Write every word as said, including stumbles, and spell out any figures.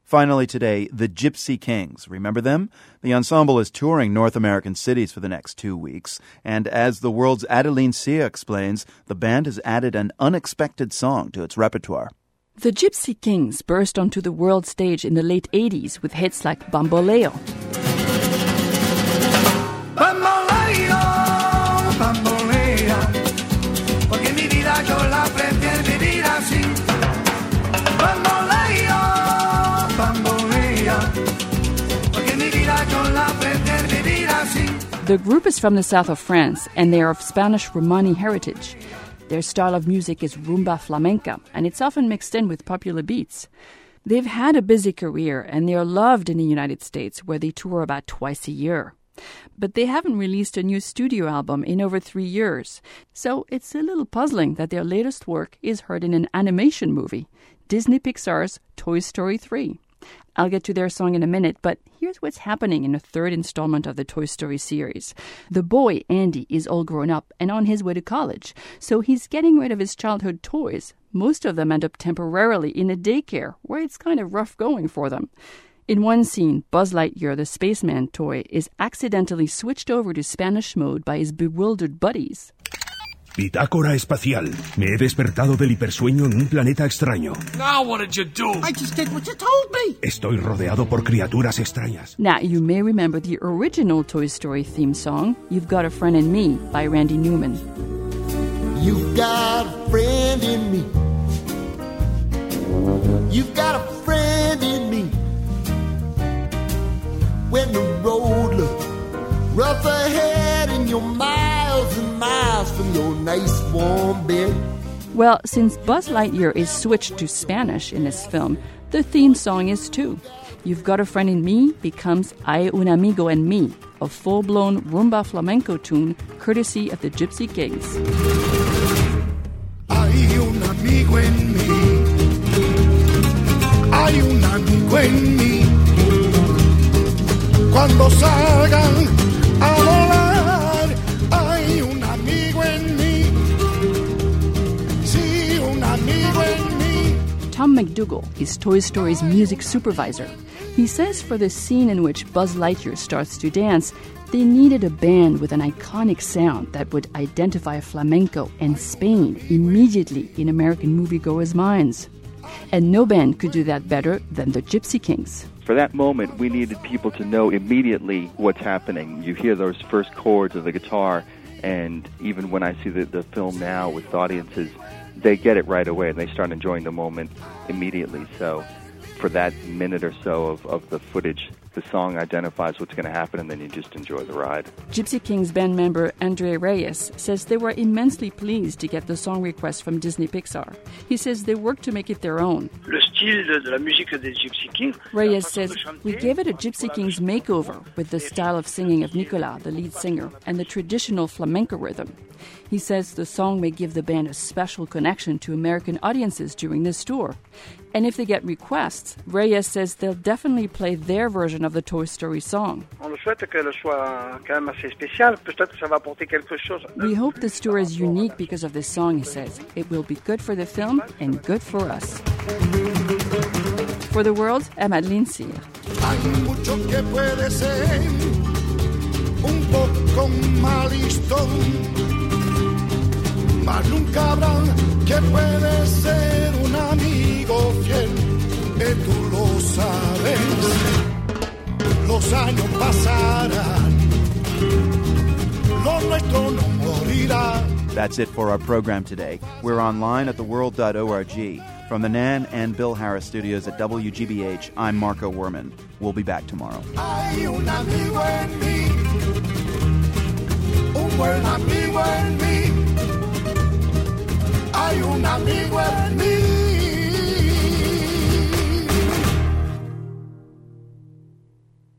Finally today, the Gypsy Kings. Remember them? The ensemble is touring North American cities for the next two weeks. And as the world's Adeline Sia explains, the band has added an unexpected song to its repertoire. The Gypsy Kings burst onto the world stage in the late eighties with hits like Bamboleo. Bamboleo, bamboleo, porque mi vida yo la prefiero vivir así. Bamboleo, bamboleo, porque mi vida yo la prefiero vivir así. The group is from the south of France, and they are of Spanish Romani heritage. Their style of music is rumba flamenca, and it's often mixed in with popular beats. They've had a busy career, and they are loved in the United States, where they tour about twice a year. But they haven't released a new studio album in over three years. So it's a little puzzling that their latest work is heard in an animation movie, Disney Pixar's Toy Story three. I'll get to their song in a minute, but here's what's happening in the third installment of the Toy Story series. The boy, Andy, is all grown up and on his way to college, so he's getting rid of his childhood toys. Most of them end up temporarily in a daycare, where it's kind of rough going for them. In one scene, Buzz Lightyear, the spaceman toy, is accidentally switched over to Spanish mode by his bewildered buddies. Bitácora espacial. Me he despertado del hipersueño en un planeta extraño. Now what did you do? I just did what you told me. Estoy rodeado por criaturas extrañas. Now, you may remember the original Toy Story theme song, You've Got a Friend in Me, by Randy Newman. You've got a friend in me. You've got a friend in me. When the road looks rough ahead and you're miles and miles from your nice warm bed. Well, since Buzz Lightyear is switched to Spanish in this film, the theme song is too. You've Got a Friend in Me becomes Hay un amigo en mí, a full-blown rumba flamenco tune courtesy of the Gypsy Kings. Hay un amigo en mí. Hay un amigo en mí. Cuando salgan a volar, hay un amigo en mí. Sí, un amigo en mí. Tom McDougall is Toy Story's music supervisor. He says for the scene in which Buzz Lightyear starts to dance, they needed a band with an iconic sound that would identify flamenco and Spain immediately in American moviegoers' minds. And no band could do that better than the Gypsy Kings. For that moment, we needed people to know immediately what's happening. You hear those first chords of the guitar, and even when I see the, the film now with audiences, they get it right away, and they start enjoying the moment immediately. So for that minute or so of, of the footage, the song identifies what's going to happen, and then you just enjoy the ride. Gypsy Kings band member Andre Reyes says they were immensely pleased to get the song request from Disney Pixar. He says they worked to make it their own. Le style de la musique des Gypsy Kings. Reyes says, we gave it a Gypsy Kings makeover with the style of singing of Nicolas, the lead singer, and the traditional flamenco rhythm. He says the song may give the band a special connection to American audiences during this tour. And if they get requests, Reyes says they'll definitely play their version of the Toy Story song. On souhaite qu'elle soit quand même assez spéciale. Peut-être que ça va apporter quelque chose. We hope this tour is unique because of this song, he says. It will be good for the film and good for us. For the world, I'm Adeline Sia. Hay mucho que puede ser un poco malistón, mas nunca habrá que puede ser un amigo fiel, que tú lo sabes. Los años pasarán, lo nuestro no morirá. That's it for our program today. We're online at the world dot org. From the Nan and Bill Harris studios at W G B H, I'm Marco Werman. We'll be back tomorrow. Hay un amigo en mí, un buen amigo en mí.